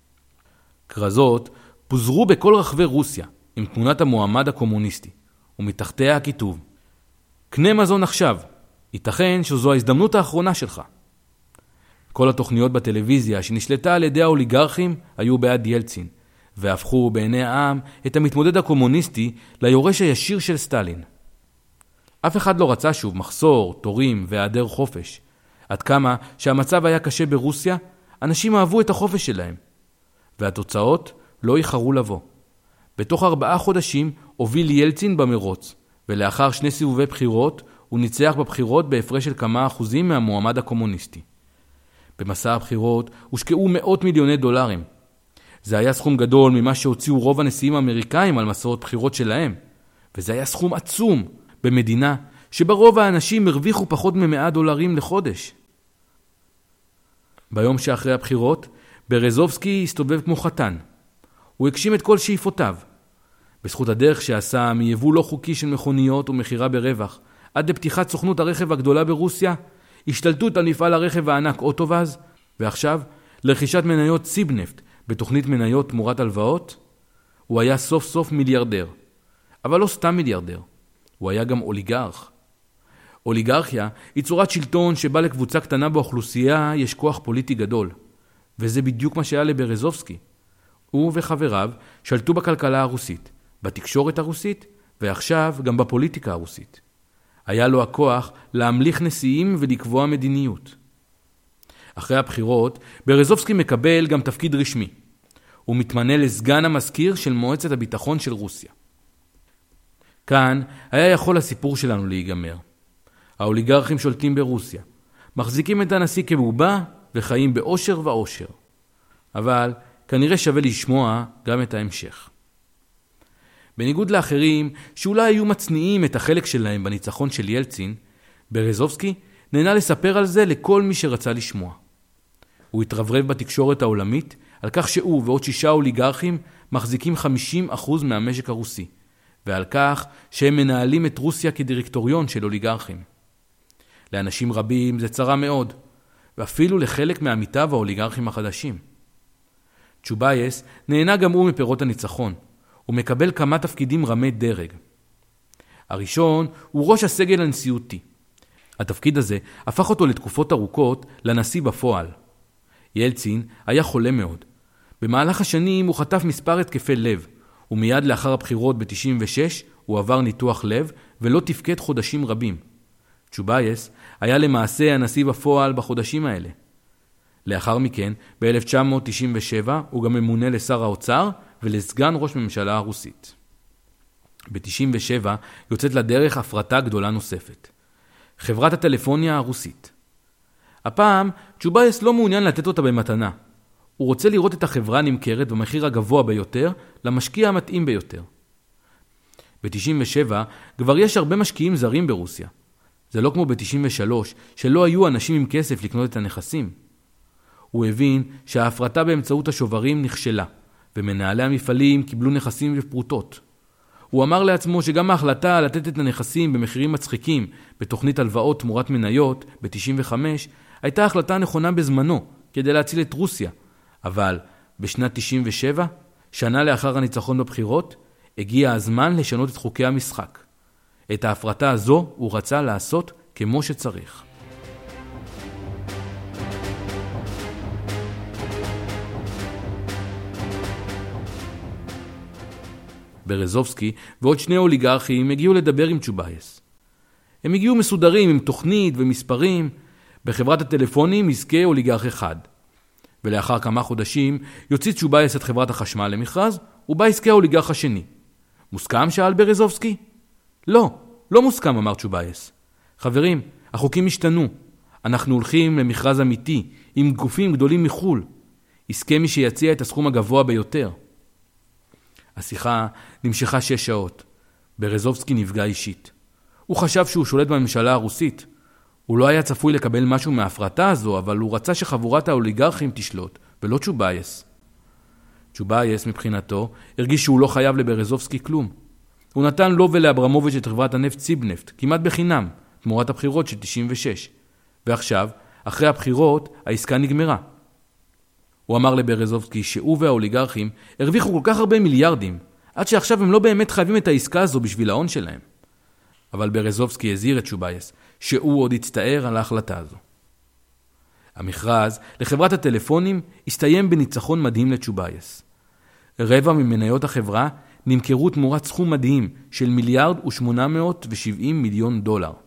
כרזות פוזרו בכל רחבי רוסיה עם תמונת המועמד הקומוניסטי, ומתחתיה הכיתוב: קנה מזון עכשיו, ייתכן שזו ההזדמנות האחרונה שלך. כל התוכניות בטלוויזיה שנשלטה על ידי האוליגרכים היו בעד ילצין, והפכו בעיני העם את המתמודד הקומוניסטי ליורש הישיר של סטלין. אף אחד לא רצה שוב מחסור, תורים והיעדר חופש. עד כמה שהמצב היה קשה ברוסיה, אנשים אהבו את החופש שלהם. והתוצאות לא איחרו לבוא. בתוך 4 חודשים הוביל ילצין במרוץ, ולאחר 2 סיבובי בחירות הוא ניצח בבחירות בהפרש של כמה אחוזים מהמועמד הקומוניסטי. במסע הבחירות הושקעו מאות מיליוני דולרים. זה היה סכום גדול ממה שהוציאו רוב הנשיאים האמריקאים על מסעות בחירות שלהם, וזה היה סכום עצום במדינה שברוב האנשים הרוויחו פחות מ$100 לחודש. ביום שאחרי הבחירות, ברזובסקי הסתובב כמו חתן. הוא הגשים את כל שאיפותיו. בזכות הדרך שעשה מיבוא לא חוקי של מכוניות ומחירה ברווח, עד לפתיחת סוכנות הרכב הגדולה ברוסיה, השתלטות על מפעל הרכב הענק אוטובאז, ועכשיו לרכישת מניות סיבנפט בתוכנית מניות תמורת הלוואות, הוא היה סוף סוף מיליארדר. אבל לא סתם מיליארדר, הוא היה גם אוליגרך. אוליגרכיה היא צורת שלטון שבה לקבוצה קטנה באוכלוסייה יש כוח פוליטי גדול. וזה בדיוק מה שהיה לברזובסקי. הוא וחבריו שלטו בכלכלה הרוסית, בתקשורת הרוסית, ועכשיו גם בפוליטיקה הרוסית. היה לו הכוח להמליך נשיאים ולקבוע מדיניות. אחרי הבחירות, ברזובסקי מקבל גם תפקיד רשמי. הוא מתמנה לסגן המזכיר של מועצת הביטחון של רוסיה. כאן היה יכול הסיפור שלנו להיגמר. האוליגרכים שולטים ברוסיה, מחזיקים את הנשיא כבובה וחיים באושר ואושר. אבל כנראה שווה לשמוע גם את ההמשך. בניגוד לאחרים שאולי היו מצניעים את החלק שלהם בניצחון של ילצין, ברזובסקי נהנה לספר על זה לכל מי שרצה לשמוע. הוא התרברב בתקשורת העולמית על כך שהוא ועוד 6 אוליגרכים מחזיקים 50% מהמשק הרוסי, ועל כך שהם מנהלים את רוסיה כדירקטוריון של אוליגרכים. לאנשים רבים זה צרה מאוד, ואפילו לחלק מעמיתיו האוליגרכים החדשים. צ'ובייס נהנה גם הוא מפירות הניצחון. הוא מקבל כמה תפקידים רמי דרג. הראשון הוא ראש הסגל הנשיאותי, התפקיד הזה הפך אותו לתקופות ארוכות לנשיא בפועל. ילצין היה חולה מאוד. במהלך השנים הוא חטף מספר התקפי לב, ומיד לאחר הבחירות ב-96 הוא עבר ניתוח לב ולא תפקד חודשים רבים. צ'ובייס היה למעשה הנשיא בפועל בחודשים האלה. לאחר מכן, ב-1997 הוא גם ממונה לשר האוצר ולסגן ראש ממשלה הרוסית. ב-97 יוצאת לדרך הפרטה גדולה נוספת. חברת הטלפוניה הרוסית. הפעם צ'ובייס לא מעוניין לתת אותה במתנה. הוא רוצה לראות את החברה נמכרת במחיר הגבוה ביותר למשקיע המתאים ביותר. ב-97 כבר יש הרבה משקיעים זרים ברוסיה. זה לא כמו ב-93 שלא היו אנשים עם כסף לקנות את הנכסים. הוא הבין שההפרטה באמצעות השוברים נכשלה, ומנהלי המפעלים קיבלו נכסים ופרוטות. הוא אמר לעצמו שגם ההחלטה לתת את הנכסים במחירים מצחיקים בתוכנית הלוואות תמורת מניות ב-95 הייתה החלטה נכונה בזמנו כדי להציל את רוסיה, אבל בשנת 97, שנה לאחר הניצחון בבחירות, הגיע הזמן לשנות את חוקי המשחק. את ההפרטה הזו הוא רצה לעשות כמו שצריך. ברזובסקי ועוד שני אוליגרכים הגיעו לדבר עם צ'ובייס. הם הגיעו מסודרים עם תוכנית ומספרים. בחברת הטלפונים יזכה אוליגרך אחד. ולאחר כמה חודשים יוציא צ'ובייס את חברת החשמל למכרז, ובה יזכה האוליגרך השני. מוסכם? שאל ברזובסקי. לא מוסכם, אמר צ'ובייס. חברים, החוקים השתנו. אנחנו הולכים למכרז אמיתי, עם גופים גדולים מחול. יזכה מי שיציע את הסכום הגבוה ביותר. השיחה נמשכה 6 שעות. ברזובסקי נפגע אישית. הוא חשב שהוא שולט בממשלה הרוסית. הוא לא היה צפוי לקבל משהו מההפרטה הזו, אבל הוא רצה שחבורת האוליגרכים תשלוט, ולא צ'ובייס. צ'ובייס מבחינתו הרגיש שהוא לא חייב לברזובסקי כלום. הוא נתן לו ולאברמוביץ' את חברת הנפט ציבנפט, כמעט בחינם, תמורת הבחירות של 96. ועכשיו, אחרי הבחירות, העסקה נגמרה. הוא אמר לברזובסקי שהוא והאוליגרכים הרוויחו כל כך הרבה מיליארדים, עד שעכשיו הם לא באמת חייבים את העסקה הזו בשביל ההון שלהם. אבל ברזובסקי הזהיר את צ'ובייס שהוא עוד יצטער על ההחלטה הזו. המכרז לחברת הטלפונים הסתיים בניצחון מדהים לצ'ובייס. רבע ממניות החברה נמכרו תמורת סכום מדהים של $1,870 מיליון.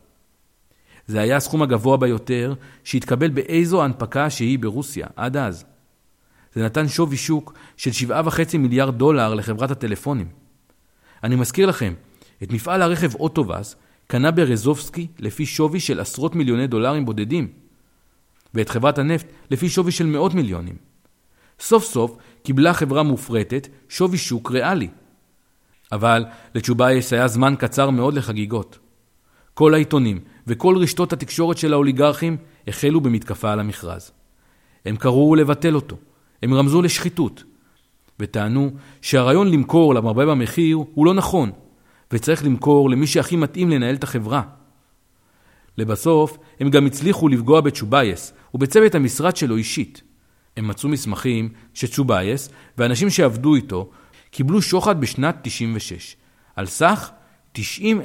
זה היה הסכום הגבוה ביותר שהתקבל באיזו הנפקה שהיא ברוסיה עד אז. זה נתן שווי שוק של $7.5 מיליארד לחברת הטלפונים. אני מזכיר לכם, את מפעל הרכב אוטובאס קנה ברזובסקי לפי שווי של עשרות מיליוני דולרים בודדים, ואת חברת הנפט לפי שווי של מאות מיליונים. סוף סוף קיבלה חברה מופרטת שווי שוק ריאלי. אבל לצ'ובייס היה זמן קצר מאוד לחגיגות. כל העיתונים וכל רשתות התקשורת של האוליגרכים החלו במתקפה על המכרז. הם קראו לבטל אותו, הם רמזו לשחיתות, וטענו שהרעיון למכור למרבה במחיר הוא לא נכון, וצריך למכור למי שהכי מתאים לנהל את החברה. לבסוף, הם גם הצליחו לפגוע בצ'ובייס ובצוות המשרד שלו אישית. הם מצאו מסמכים שצ'ובייס ואנשים שעבדו איתו קיבלו שוחד בשנת 96, על סך $90,000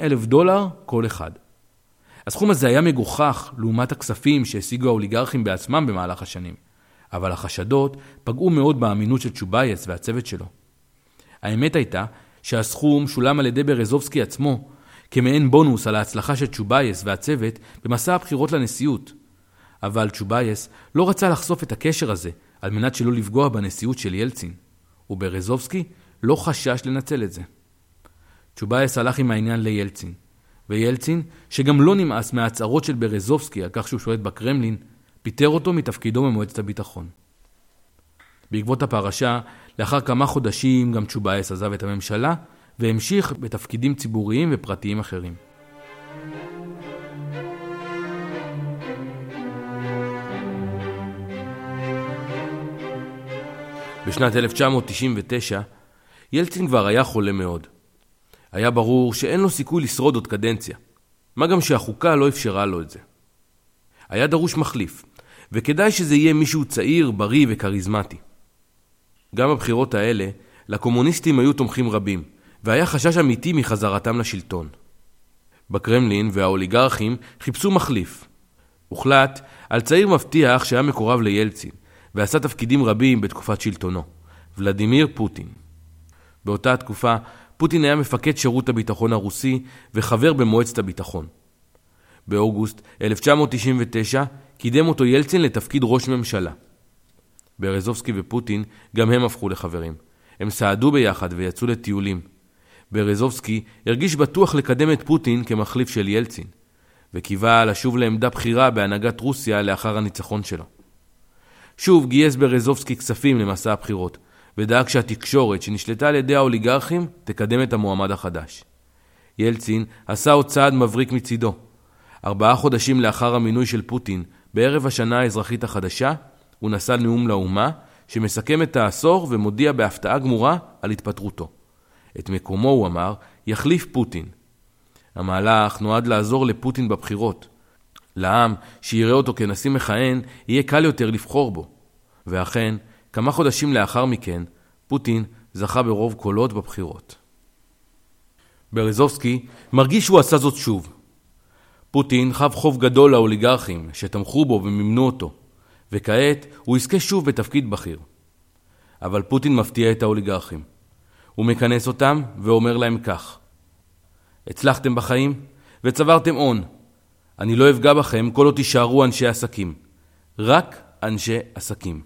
כל אחד. הסכום הזה היה מגוחך לעומת הכספים שהשיגו האוליגרכים בעצמם במהלך השנים, אבל החשדות פגעו מאוד באמינות של צ'ובייס והצוות שלו. האמת הייתה שהסכום שולם על ידי ברזובסקי עצמו, כמעין בונוס על ההצלחה של צ'ובייס והצוות במסע הבחירות לנשיאות. אבל צ'ובייס לא רצה לחשוף את הקשר הזה על מנת שלא לפגוע בנשיאות של ילצין, וברזובסקי לא חשש לנצל את זה. צ'ובייס הלך עם העניין לילצין, וילצין, שגם לא נמאס מההצהרות של ברזובסקי על כך שהוא שולט בקרמלין, פיטר אותו מתפקידו במועצת הביטחון. בעקבות הפרשה, לאחר כמה חודשים גם צ'ובייס עזב את הממשלה, והמשיך בתפקידים ציבוריים ופרטיים אחרים. בשנת 1999, ילצין כבר היה חולה מאוד. היה ברור שאין לו סיכוי לשרוד עוד קדנציה, מה גם שהחוקה לא אפשרה לו את זה. היה דרוש מחליף, וכדאי שזה יהיה מישהו צעיר, בריא וקריזמטי. גם בבחירות האלה, לקומוניסטים היו תומכים רבים, והיה חשש אמיתי מחזרתם לשלטון. בקרמלין והאוליגרכים חיפשו מחליף. הוחלט על צעיר מבטיח שהיה מקורב לילצין, ועשה תפקידים רבים בתקופת שלטונו, ולדימיר פוטין. באותה תקופה, פוטין היה מפקד שירות הביטחון הרוסי וחבר במועצת הביטחון. באוגוסט 1999 קידם אותו ילצין לתפקיד ראש ממשלה. ברזובסקי ופוטין גם הם הפכו לחברים. הם סעדו ביחד ויצאו לטיולים. ברזובסקי הרגיש בטוח לקדם את פוטין כמחליף של ילצין, וקיווה לשוב לעמדה בחירה בהנהגת רוסיה לאחר הניצחון שלו. שוב גייס ברזובסקי כספים למסע הבחירות, ודאג שהתקשורת שנשלטה על ידי האוליגרכים תקדם את המועמד החדש. ילצין עשה עוד צעד מבריק מצידו. 4 חודשים לאחר המינוי של פוטין, בערב השנה האזרחית החדשה, הוא נשא נאום לאומה שמסכם את העשור ומודיע בהפתעה גמורה על התפטרותו. את מקומו, הוא אמר, יחליף פוטין. המהלך נועד לעזור לפוטין בבחירות. לעם שיראה אותו כנשיא מכהן יהיה קל יותר לבחור בו. ואכן, כמה חודשים לאחר מכן, פוטין זכה ברוב קולות בבחירות. ברזובסקי מרגיש שהוא עשה זאת שוב. פוטין חב חוב גדול לאוליגרכים שתמכו בו ומימנו אותו, וכעת הוא יזכה שוב בתפקיד בכיר. אבל פוטין מפתיע את האוליגרכים. הוא מכנס אותם ואומר להם כך: הצלחתם בחיים וצברתם הון. אני לא אפגע בכם כל עוד תישארו אנשי עסקים. רק אנשי עסקים.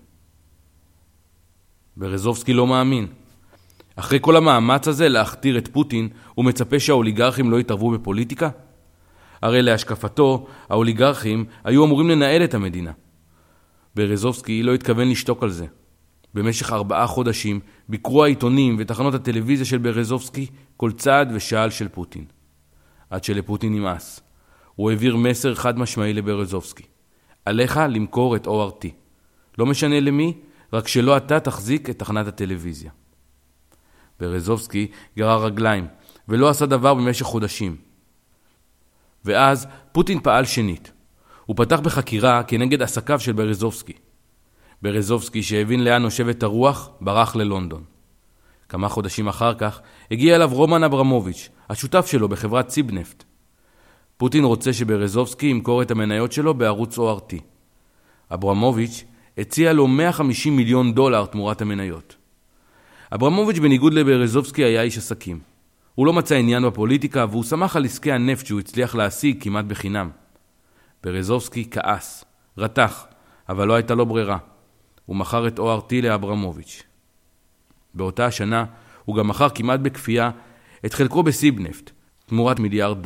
ברזובסקי לא מאמין. אחרי כל המאמץ הזה להכתיר את פוטין, הוא מצפה שהאוליגרכים לא יתערבו בפוליטיקה? הרי להשקפתו, האוליגרכים היו אמורים לנהל את המדינה. ברזובסקי לא התכוון לשתוק על זה. במשך 4 חודשים ביקרו העיתונים ותחנות הטלוויזיה של ברזובסקי כל צעד ושעל של פוטין. עד שלפוטין נמאס. הוא העביר מסר חד משמעי לברזובסקי: עליך למכור את ORT. לא משנה למי, רק שלא אתה תחזיק את תחנת הטלוויזיה. ברזובסקי גרר רגליים ולא עשה דבר במשך חודשים. ואז פוטין פעל שנית. הוא פתח בחקירה כנגד עסקיו של ברזובסקי. ברזובסקי, שהבין לאן נושבת הרוח, ברח ללונדון. כמה חודשים אחר כך הגיע אליו רומן אברמוביץ', השותף שלו בחברת סיבנפט. פוטין רוצה שברזובסקי ימכור את המניות שלו בערוץ ORT. אברמוביץ' הציע לו $150 מיליון תמורת המניות. אברמוביץ' בניגוד לברזובסקי היה איש עסקים. הוא לא מצא עניין בפוליטיקה והוא שמח על עסקי הנפט שהוא הצליח להשיג כמעט בחינם. ברזובסקי כעס, רתח, אבל לא הייתה לו ברירה. הוא מכר את ORT לאברמוביץ'. באותה השנה הוא גם מכר כמעט בכפייה את חלקו בסיבנפט, תמורת $1 מיליארד.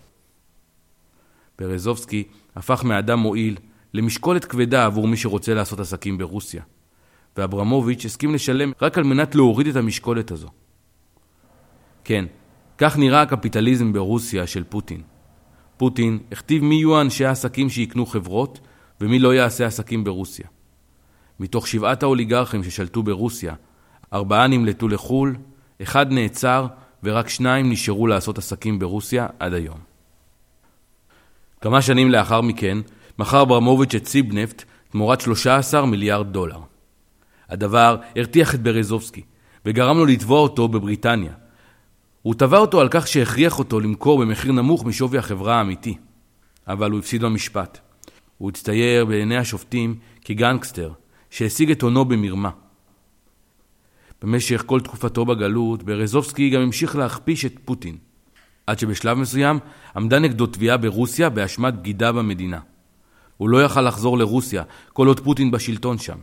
ברזובסקי הפך מאדם מועיל למשקולת כבדה עבור מי שרוצה לעשות עסקים ברוסיה, ואברמוביץ' הסכים לשלם רק על מנת להוריד את המשקולת הזו. כן, כך נראה הקפיטליזם ברוסיה של פוטין. פוטין הכתיב מי יהיו אנשי העסקים שיקנו חברות ומי לא יעשה עסקים ברוסיה. מתוך 7 האוליגרכים ששלטו ברוסיה, 4 נמלטו לחול, 1 נעצר ורק 2 נשארו לעשות עסקים ברוסיה עד היום. כמה שנים לאחר מכן מכר אברמוביץ' את סיבנפט תמורת $13 מיליארד. הדבר הרתיח את ברזובסקי וגרם לו לתבוע אותו בבריטניה. הוא תבע אותו על כך שהכריח אותו למכור במחיר נמוך משווי החברה האמיתי, אבל הוא הפסיד במשפט. הוא הצטייר בעיני השופטים כגנגסטר שהשיג את הונו במרמה. במשך כל תקופתו בגלות, ברזובסקי גם המשיך להכפיש את פוטין, עד שבשלב מסוים עמדה נגדו תביעה ברוסיה באשמת בגידה במדינה. הוא לא יכל לחזור לרוסיה כל עוד פוטין בשלטון שם.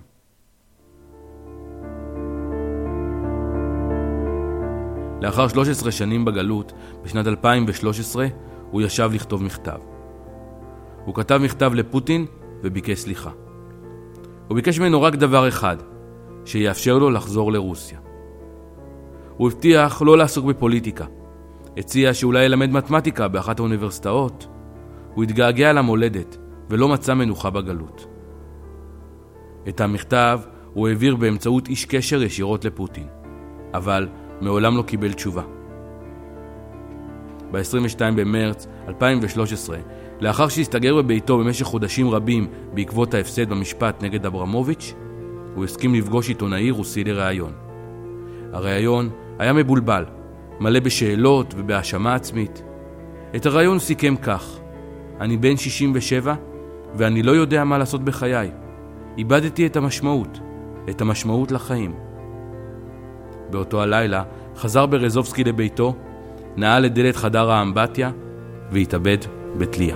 לאחר 13 שנים בגלות, בשנת 2013, הוא ישב לכתוב מכתב. הוא כתב מכתב לפוטין וביקש סליחה. הוא ביקש ממנו רק דבר אחד, שיאפשר לו לחזור לרוסיה. הוא הבטיח לא לעסוק בפוליטיקה. הציע שאולי ילמד מתמטיקה באחת האוניברסיטאות. הוא התגעגע למולדת ולא מצא מנוחה בגלות. את המכתב הוא העביר באמצעות איש קשר ישירות לפוטין, אבל מעולם לא קיבל תשובה. ב-22 במרץ 2013, לאחר שהסתגר בביתו במשך חודשים רבים בעקבות ההפסד במשפט נגד אברמוביץ', הוא הסכים לפגוש עיתונאי רוסי לראיון. הראיון היה מבולבל, מלא בשאלות ובהאשמה עצמית. את הרעיון הוא סיכם כך: אני בן 67 ואני לא יודע מה לעשות בחיי. איבדתי את המשמעות לחיים. באותו הלילה חזר ברזובסקי לביתו, נעל את דלת חדר האמבטיה והתאבד בתלייה.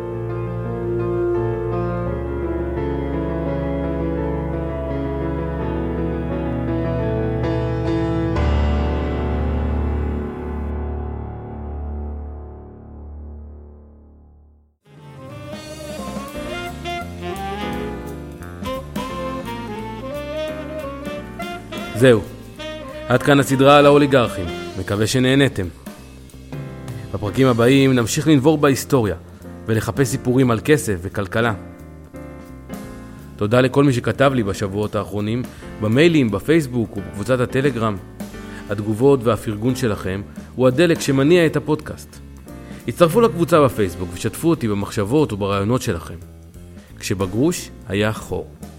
זהו, עד כאן הסדרה על האוליגרכים, מקווה שנהנתם. בפרקים הבאים נמשיך לנבור בהיסטוריה ולחפש סיפורים על כסף וכלכלה. תודה לכל מי שכתב לי בשבועות האחרונים, במיילים, בפייסבוק ובקבוצת הטלגרם. התגובות והפרגון שלכם הוא הדלק שמניע את הפודקאסט. הצטרפו לקבוצה בפייסבוק ושתפו אותי במחשבות וברעיונות שלכם. כשבגרוש היה חור.